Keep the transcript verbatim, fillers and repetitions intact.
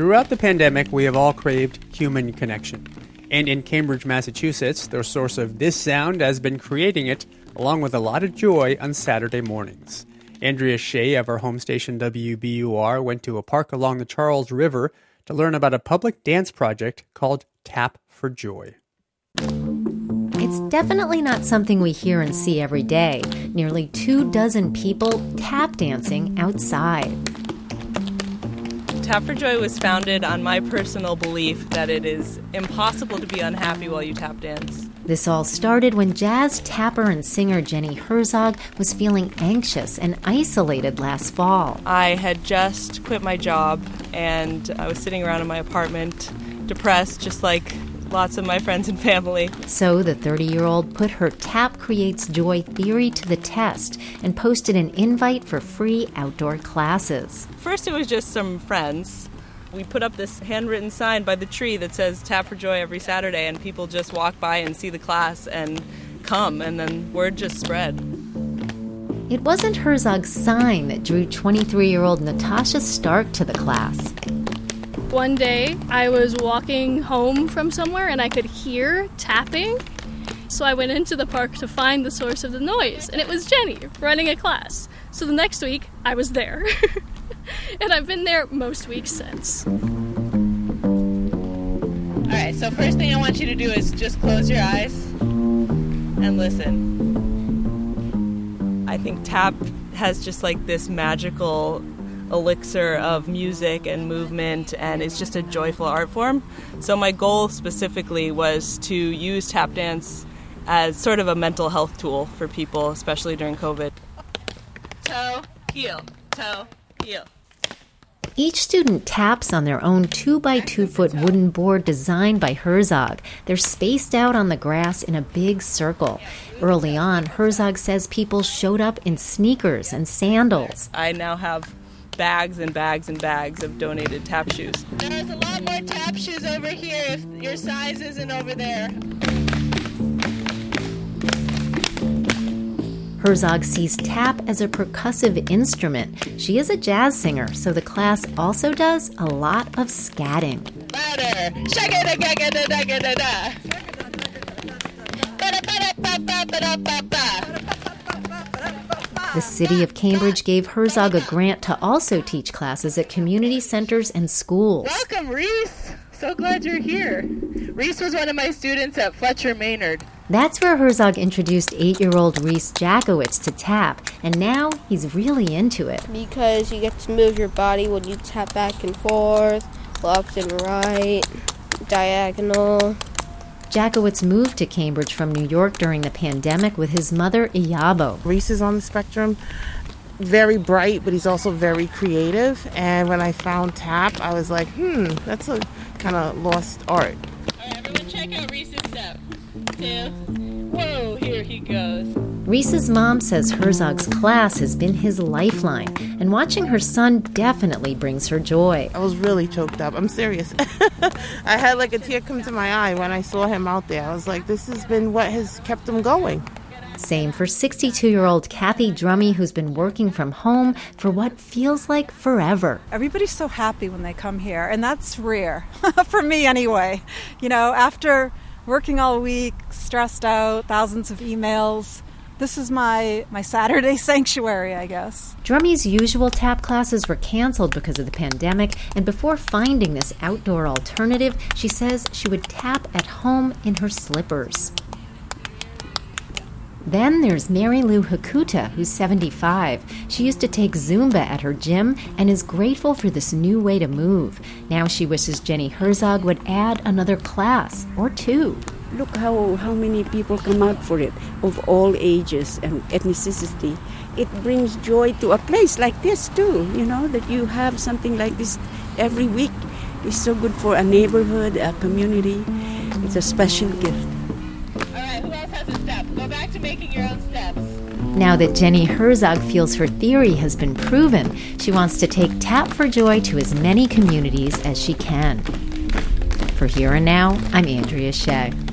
Throughout the pandemic, we have all craved human connection. And in Cambridge, Massachusetts, the source of this sound has been creating it, along with a lot of joy on Saturday mornings. Andrea Shea of our home station W B U R went to a park along the Charles River to learn about a public dance project called Tap for Joy. It's definitely not something we hear and see every day. Nearly two dozen people tap dancing outside. Tap for Joy was founded on my personal belief that it is impossible to be unhappy while you tap dance. This all started when jazz tapper and singer Jenny Herzog was feeling anxious and isolated last fall. I had just quit my job and I was sitting around in my apartment, depressed, just like lots of my friends and family. So the thirty-year-old put her Tap Creates Joy theory to the test and posted an invite for free outdoor classes. First it was just some friends. We put up this handwritten sign by the tree that says Tap for Joy every Saturday, and people just walk by and see the class and come, and then word just spread. It wasn't Herzog's sign that drew twenty-three-year-old Natasha Stark to the class. One day, I was walking home from somewhere and I could hear tapping. So I went into the park to find the source of the noise, and it was Jenny running a class. So the next week, I was there. And I've been there most weeks since. All right, so first thing I want you to do is just close your eyes and listen. I think tap has just like this magical elixir of music and movement, and it's just a joyful art form. So my goal specifically was to use tap dance as sort of a mental health tool for people, especially during COVID. Toe, heel, toe, heel. Each student taps on their own two by two foot wooden board designed by Herzog. They're spaced out on the grass in a big circle. Early on, Herzog says people showed up in sneakers and sandals. I now have bags and bags and bags of donated tap shoes. There's a lot more tap shoes over here if your size isn't over there. Herzog sees tap as a percussive instrument. She is a jazz singer, so the class also does a lot of scatting. Louder! Shaka-da-ga-ga-da-da-ga-da-da! The city of Cambridge gave Herzog a grant to also teach classes at community centers and schools. Welcome, Reese! So glad you're here. Reese was one of my students at Fletcher Maynard. That's where Herzog introduced eight-year-old Reese Jackowitz to tap, and now he's really into it. Because you get to move your body when you tap back and forth, left and right, diagonal. Jackowitz moved to Cambridge from New York during the pandemic with his mother, Iyabo. Reese is on the spectrum, very bright, but he's also very creative. And when I found tap, I was like, hmm, that's a kind of lost art. All right, everyone check out Reese's step. Two. Whoa, here he goes. Reese's mom says Herzog's class has been his lifeline, and watching her son definitely brings her joy. I was really choked up. I'm serious. I had like a tear come to my eye when I saw him out there. I was like, this has been what has kept him going. Same for sixty-two-year-old Kathy Drummy, who's been working from home for what feels like forever. Everybody's so happy when they come here, and that's rare, for me anyway. You know, after working all week, stressed out, thousands of emails, this is my, my Saturday sanctuary, I guess. Drummy's usual tap classes were canceled because of the pandemic, and before finding this outdoor alternative, she says she would tap at home in her slippers. Then there's Mary Lou Hakuta, who's seventy-five. She used to take Zumba at her gym and is grateful for this new way to move. Now she wishes Jenny Herzog would add another class or two. Look how, how many people come out for it, of all ages and ethnicity. It brings joy to a place like this too, you know, that you have something like this every week. It's so good for a neighborhood, a community. It's a special gift. Go back to making your own steps. Now that Jenny Herzog feels her theory has been proven, she wants to take Tap for Joy to as many communities as she can. For Here and Now, I'm Andrea Shea.